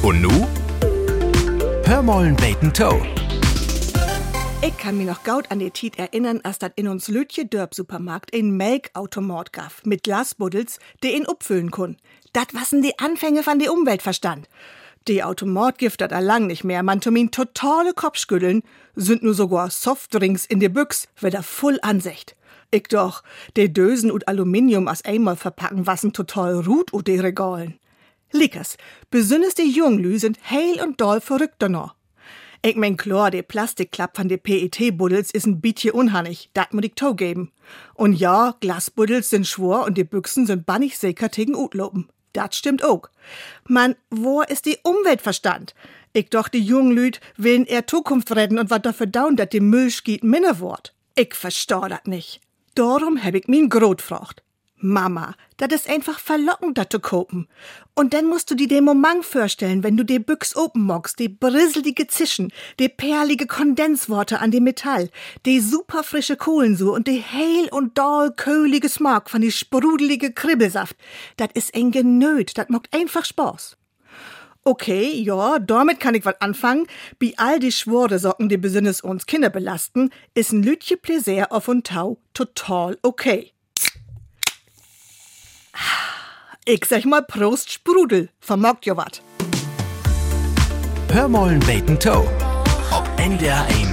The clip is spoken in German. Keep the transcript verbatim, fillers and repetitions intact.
Und nu? Hör mollen beten Toe. Ich kann mich noch gaut an die Tiet erinnern, als dat in uns Lütje Dörp-Supermarkt ein Melkautomat gaf mit Glasbuddels, die ihn upfüllen kun. Dat wassen die Anfänge von die Umweltverstand. Die Automat gibt dat allang nicht mehr, man tumin totale Kopfschütteln, sind nur sogar Softdrinks in de Büchs, wieder voll Ansicht. Ich doch, de Dösen und Aluminium aus einmal verpacken wassen total ruht u de Regalen. Lickers, besonders die Junglü sind heil und doll verrückt danach. Ich mein klar, de Plastikklapp von de P E T-Buddels is ein bietje unhannig, dat muss ich zugeben. Und ja, Glasbuddels sind schwor und die Büchsen sind bannig sicher gegen Utlopen. Dat stimmt auch. Man, wo ist die Umweltverstand? Ich doch, die jungen Lüd willen eher Zukunft retten und wat dafür daun, dat die Müllskiet minne wort. Ich versteh dat nicht. Darum hab ich min Grot gefragt. Mama, dat is einfach verlockend, dat zu kopen. Und dann musst du dir den Moment vorstellen, wenn du die Büchs open mockst, die brisselige Zischen, die perlige Kondensworte an dem Metall, die superfrische Kohlensuhr und die heil und doll köhlige Smaak von die sprudelige Kribbelsaft. Dat is ein Genöt, dat mockt einfach Spaß. Okay, ja, damit kann ich was anfangen. Bei all die schwore Socken, die besonders uns Kinder belasten, is ein Lütje Plaisir auf und Tau total okay. Ich sag mal Prost Sprudel, vermockt jo wat. Hör mollen beten Toe. Ob N D R eins